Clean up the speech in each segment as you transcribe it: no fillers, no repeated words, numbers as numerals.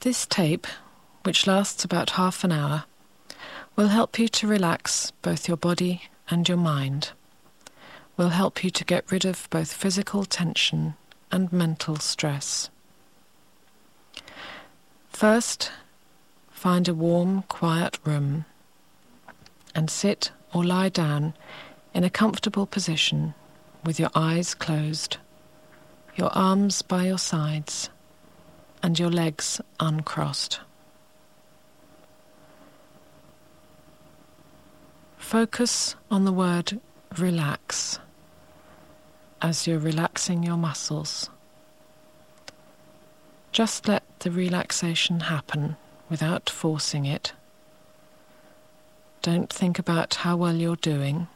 This tape, which lasts about half an hour, will help you to relax both your body and your mind, will help you to get rid of both physical tension and mental stress. First, find a warm, quiet room and sit or lie down in a comfortable position with your eyes closed, your arms by your sides, and your legs uncrossed. Focus on the word relax as you're relaxing your muscles. Just let the relaxation happen without forcing it. Don't think about how well you're doing.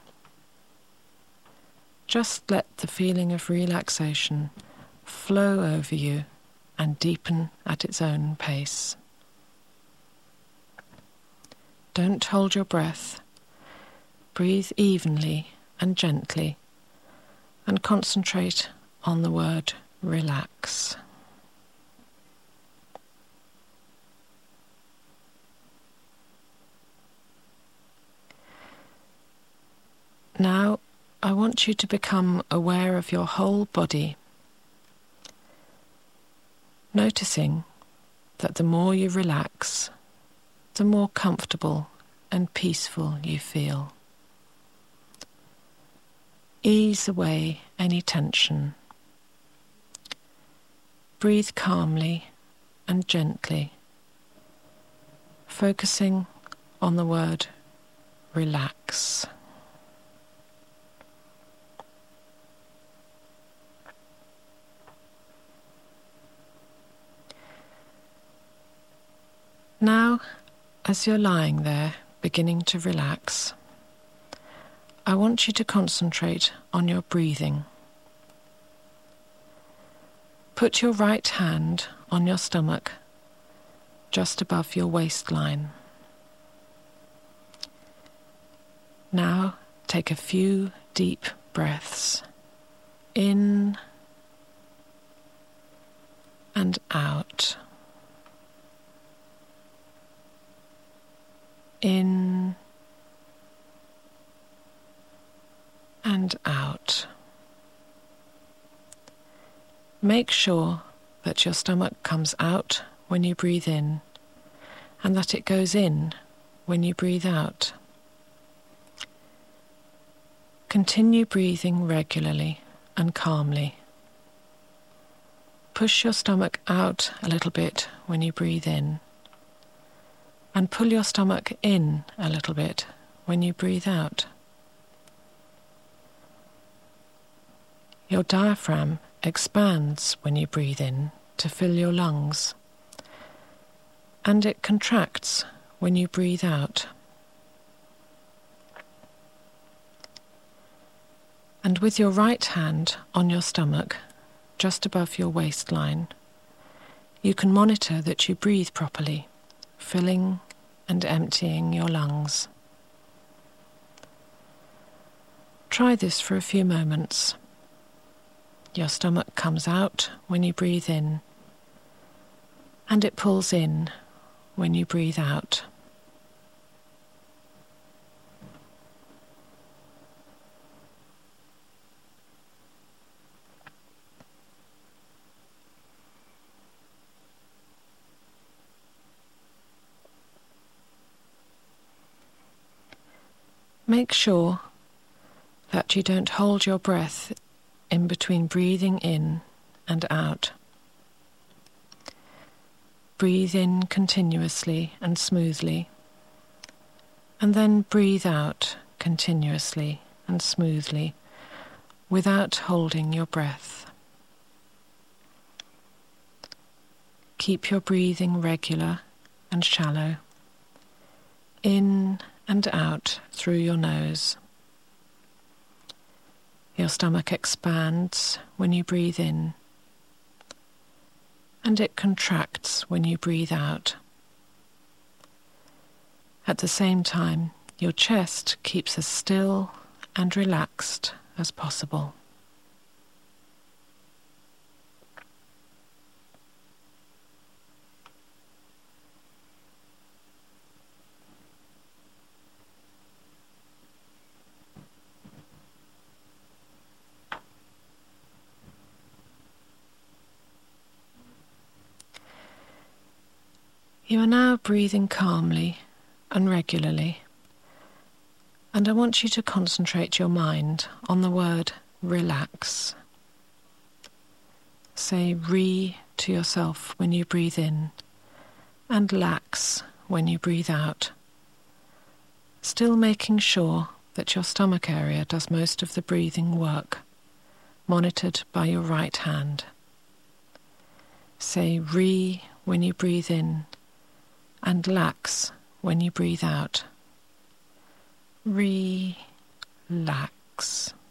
Just let the feeling of relaxation flow over you and deepen at its own pace. Don't hold your breath. Breathe evenly and gently and concentrate on the word relax. Now, I want you to become aware of your whole body, noticing that the more you relax, the more comfortable and peaceful you feel. Ease away any tension. Breathe calmly and gently, focusing on the word relax. Now, as you're lying there, beginning to relax, I want you to concentrate on your breathing. Put your right hand on your stomach, just above your waistline. Now, take a few deep breaths, in and out. In and out. Make sure that your stomach comes out when you breathe in and that it goes in when you breathe out. Continue breathing regularly and calmly. Push your stomach out a little bit when you breathe in, and pull your stomach in a little bit when you breathe out. Your diaphragm expands when you breathe in to fill your lungs, and it contracts when you breathe out. And with your right hand on your stomach, just above your waistline, you can monitor that you breathe properly, filling and emptying your lungs. Try this for a few moments. Your stomach comes out when you breathe in, and it pulls in when you breathe out. Make sure that you don't hold your breath in between breathing in and out. Breathe in continuously and smoothly, and then breathe out continuously and smoothly without holding your breath. Keep your breathing regular and shallow, in and out through your nose. Your stomach expands when you breathe in, and it contracts when you breathe out. At the same time, your chest keeps as still and relaxed as possible. You are now breathing calmly and regularly, and I want you to concentrate your mind on the word relax. Say re to yourself when you breathe in, and lax when you breathe out, still making sure that your stomach area does most of the breathing work, monitored by your right hand. Say re when you breathe in, and lax when you breathe out. Relax.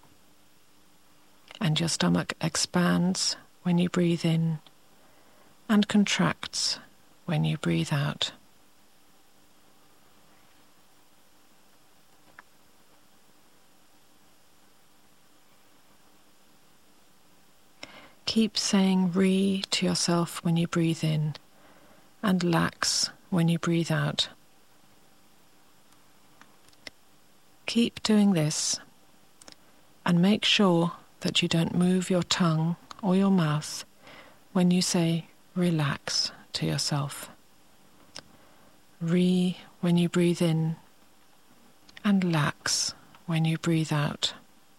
And your stomach expands when you breathe in and contracts when you breathe out. Keep saying re to yourself when you breathe in and lax when you breathe out. Keep doing this and make sure that you don't move your tongue or your mouth when you say relax to yourself. Re when you breathe in and lax when you breathe out.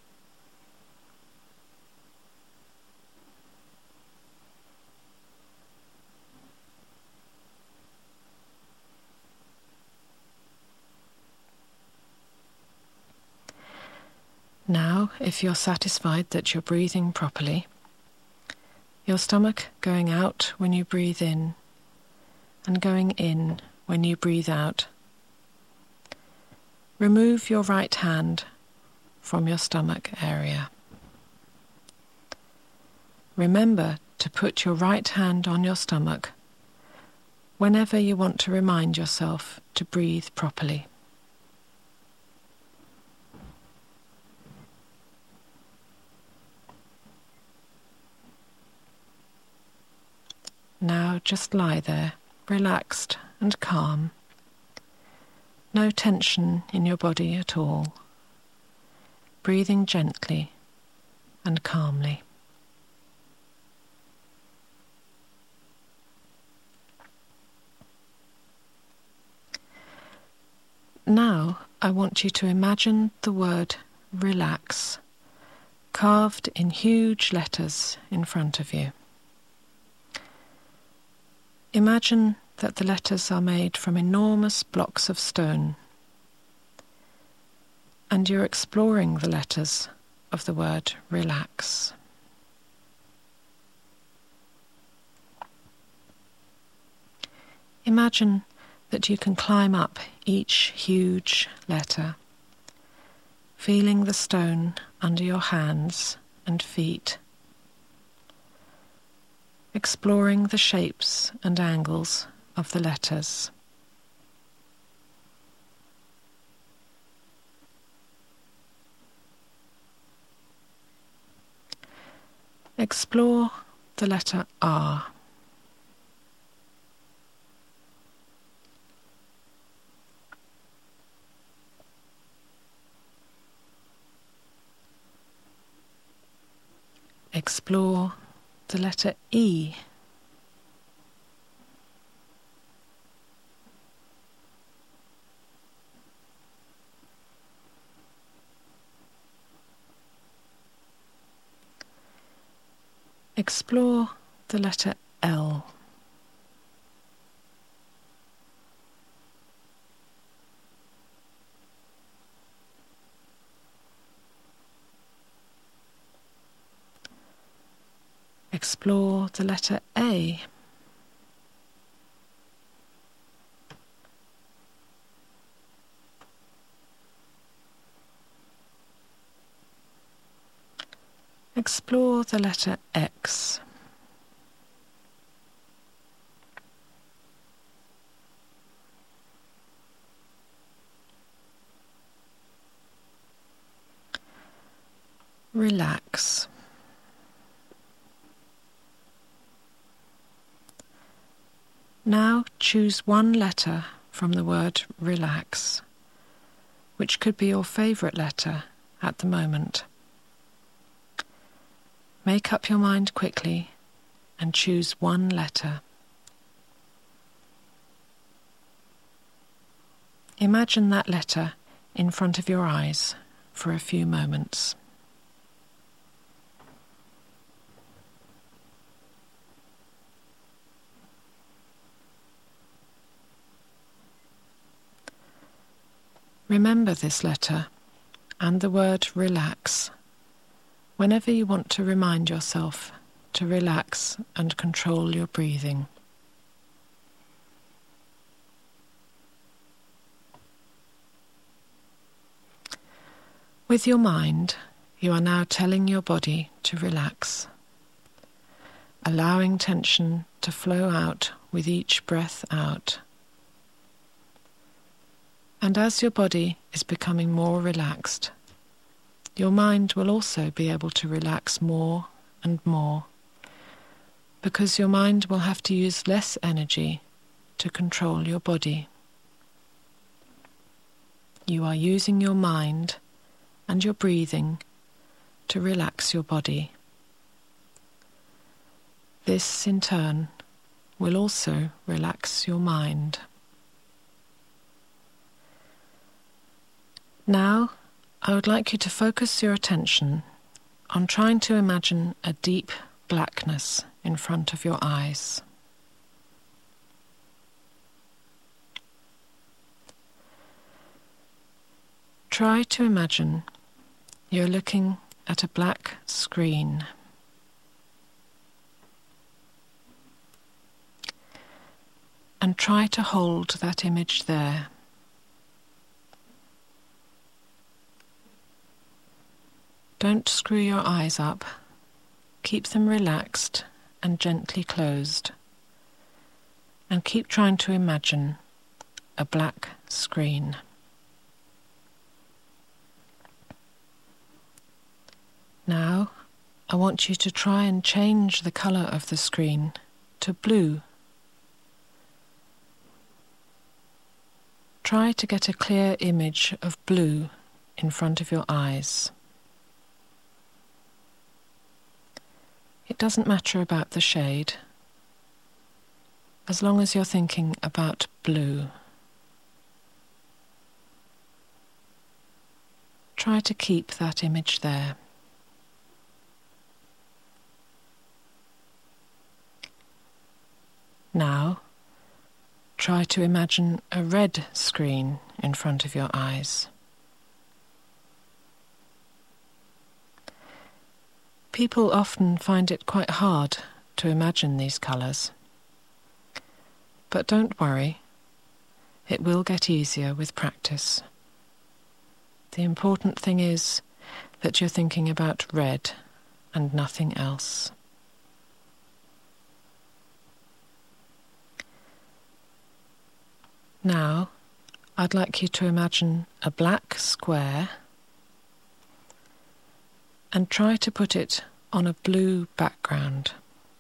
Now, if you're satisfied that you're breathing properly, your stomach going out when you breathe in and going in when you breathe out, remove your right hand from your stomach area. Remember to put your right hand on your stomach whenever you want to remind yourself to breathe properly. Now just lie there, relaxed and calm. No tension in your body at all. Breathing gently and calmly. Now I want you to imagine the word relax carved in huge letters in front of you. Imagine that the letters are made from enormous blocks of stone, and you're exploring the letters of the word relax. Imagine that you can climb up each huge letter, feeling the stone under your hands and feet, exploring the shapes and angles of the letters. Explore the letter R. Explore the letter E. Explore the letter L. Explore the letter A. Explore the letter X. Relax. Now choose one letter from the word relax, which could be your favourite letter at the moment. Make up your mind quickly and choose one letter. imagine that letter in front of your eyes for a few moments. Remember this letter and the word relax whenever you want to remind yourself to relax and control your breathing. With your mind, you are now telling your body to relax, allowing tension to flow out with each breath out. And as your body is becoming more relaxed, your mind will also be able to relax more and more, because your mind will have to use less energy to control your body. You are using your mind and your breathing to relax your body. This, in turn, will also relax your mind. Now, I would like you to focus your attention on trying to imagine a deep blackness in front of your eyes. Try to imagine you're looking at a black screen. And try to hold that image there. Don't screw your eyes up. Keep them relaxed and gently closed. And keep trying to imagine a black screen. Now, I want you to try and change the colour of the screen to blue. Try to get a clear image of blue in front of your eyes. It doesn't matter about the shade, as long as you're thinking about blue. Try to keep that image there. Now, try to imagine a red screen in front of your eyes. People often find it quite hard to imagine these colours. But don't worry, it will get easier with practice. The important thing is that you're thinking about red and nothing else. Now, I'd like you to imagine a black square and try to put it on a blue background.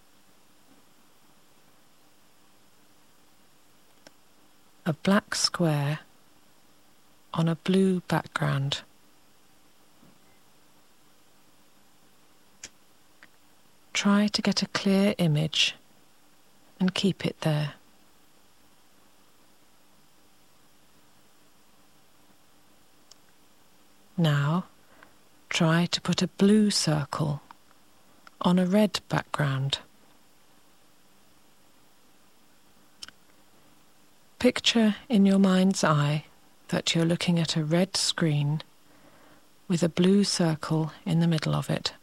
A black square on a blue background. Try to get a clear image and keep it there. Now, try to put a blue circle on a red background. Picture in your mind's eye that you're looking at a red screen with a blue circle in the middle of it.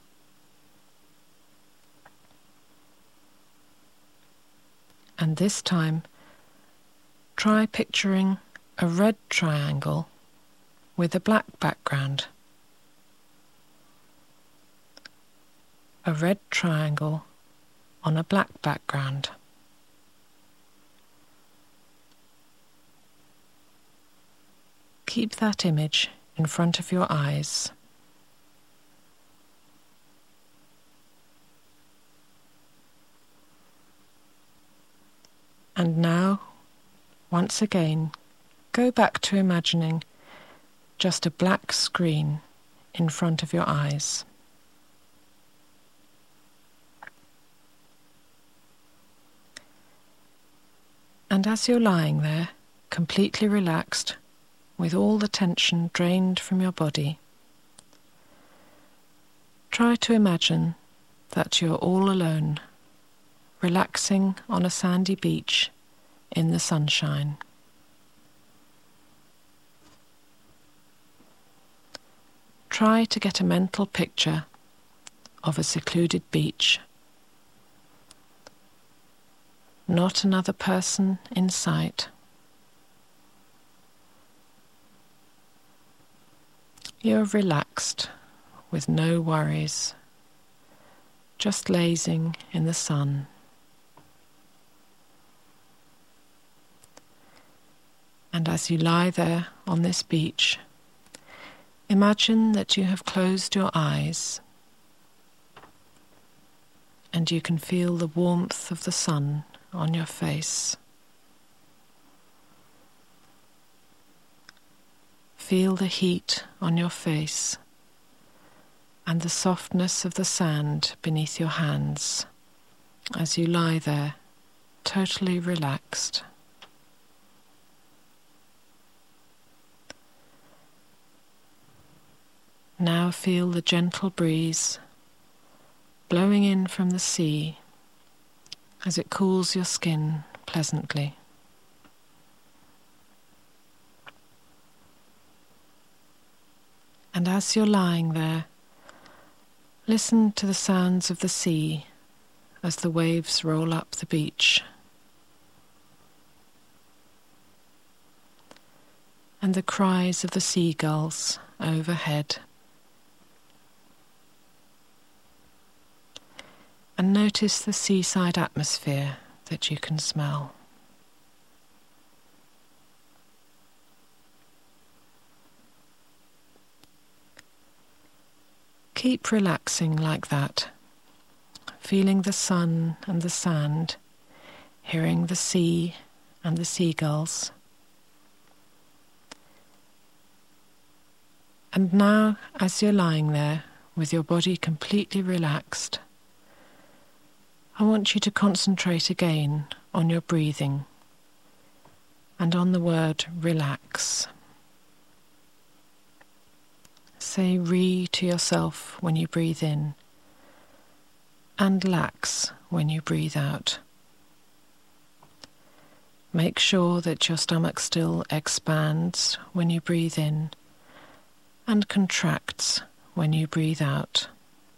And this time, try picturing a red triangle with a black background. A red triangle on a black background. Keep that image in front of your eyes. And now, once again, go back to imagining just a black screen in front of your eyes. And as you're lying there, completely relaxed, with all the tension drained from your body, try to imagine that you're all alone, relaxing on a sandy beach in the sunshine. Try to get a mental picture of a secluded beach. Not another person in sight. You're relaxed, with no worries, just lazing in the sun. And as you lie there on this beach, imagine that you have closed your eyes and you can feel the warmth of the sun on your face. Feel the heat on your face and the softness of the sand beneath your hands as you lie there, totally relaxed. Now feel the gentle breeze blowing in from the sea as it cools your skin pleasantly. And as you're lying there, listen to the sounds of the sea as the waves roll up the beach. And the cries of the seagulls overhead. And notice the seaside atmosphere that you can smell. Keep relaxing like that, feeling the sun and the sand, hearing the sea and the seagulls. And now, as you're lying there with your body completely relaxed, I want you to concentrate again on your breathing and on the word relax. Say re to yourself when you breathe in and lax when you breathe out. Make sure that your stomach still expands when you breathe in and contracts when you breathe out.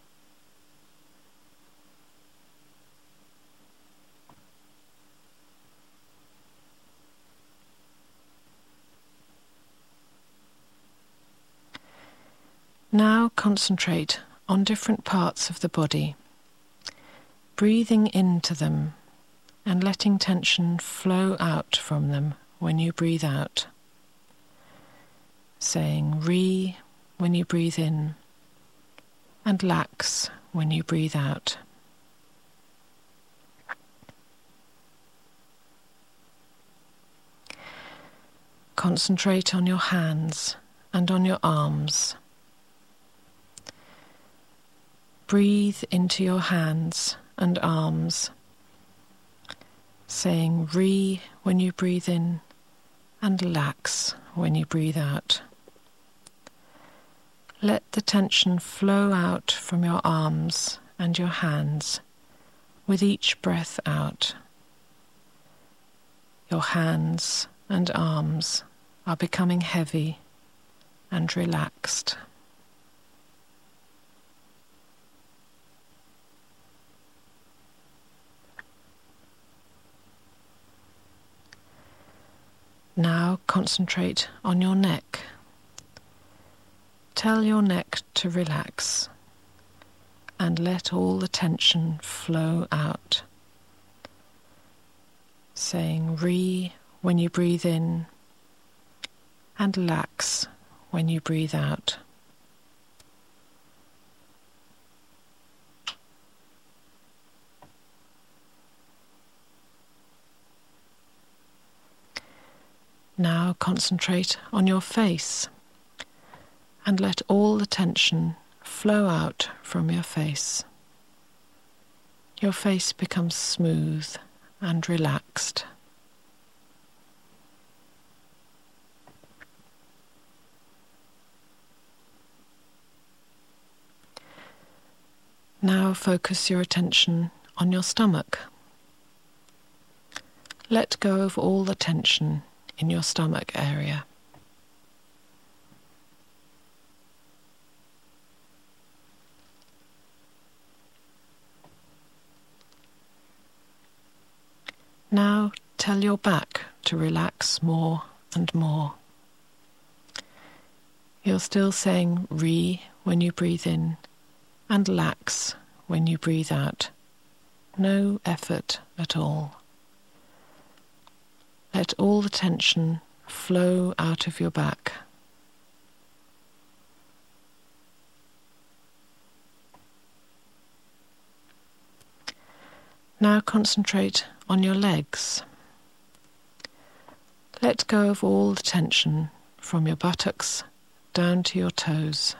Now concentrate on different parts of the body, breathing into them and letting tension flow out from them when you breathe out. Saying re when you breathe in and lax when you breathe out. Concentrate on your hands and on your arms. Breathe into your hands and arms, saying re when you breathe in and lax when you breathe out. Let the tension flow out from your arms and your hands with each breath out. Your hands and arms are becoming heavy and relaxed. Now concentrate on your neck. Tell your neck to relax and let all the tension flow out. Saying re when you breathe in and lax when you breathe out. Now concentrate on your face and let all the tension flow out from your face. Your face becomes smooth and relaxed. Now focus your attention on your stomach. Let go of all the tension in your stomach area. Now tell your back to relax more and more. You're still saying re when you breathe in and lax when you breathe out. No effort at all. Let all the tension flow out of your back. Now concentrate on your legs. Let go of all the tension from your buttocks down to your toes.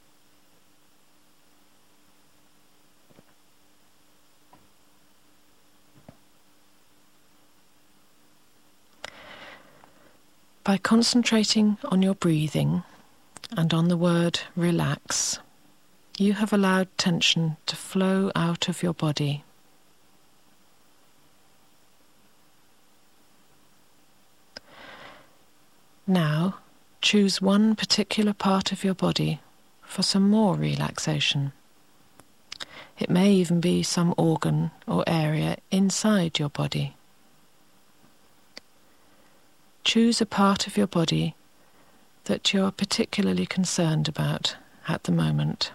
By concentrating on your breathing and on the word relax, you have allowed tension to flow out of your body. Now, choose one particular part of your body for some more relaxation. It may even be some organ or area inside your body. Choose a part of your body that you're particularly concerned about at the moment.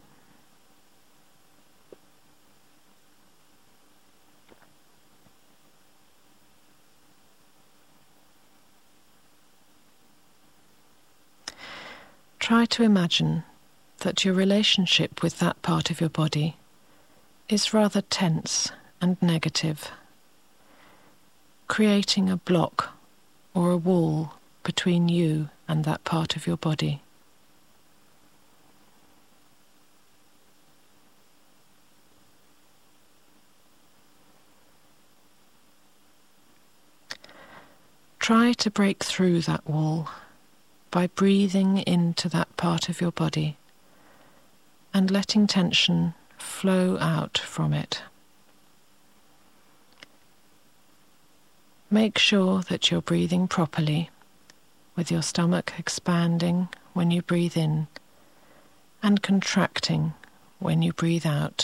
Try to imagine that your relationship with that part of your body is rather tense and negative, creating a block or a wall between you and that part of your body. Try to break through that wall by breathing into that part of your body and letting tension flow out from it. Make sure that you're breathing properly, with your stomach expanding when you breathe in and contracting when you breathe out.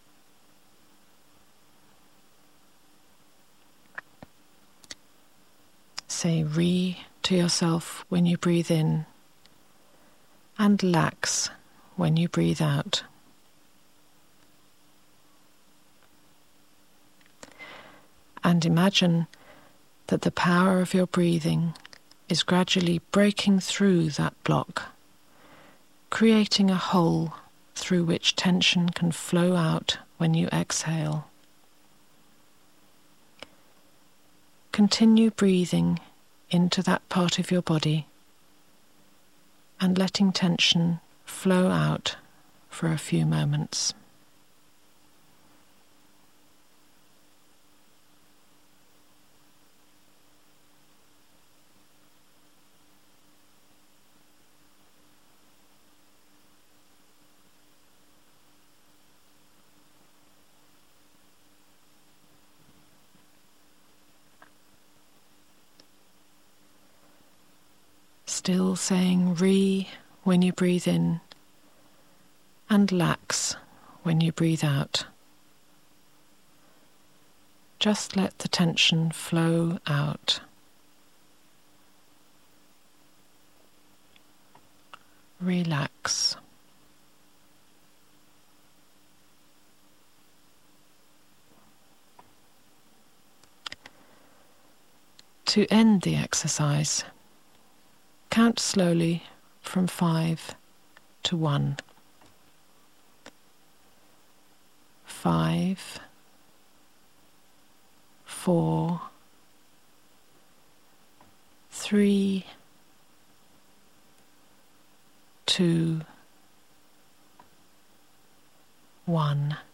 Say re to yourself when you breathe in and lax when you breathe out. And imagine that the power of your breathing is gradually breaking through that block, creating a hole through which tension can flow out when you exhale. Continue breathing into that part of your body and letting tension flow out for a few moments. Still saying re when you breathe in and lax when you breathe out. Just let the tension flow out. Relax. To end the exercise, count slowly from 5 to 1. 5, 4, 3, 2, 1.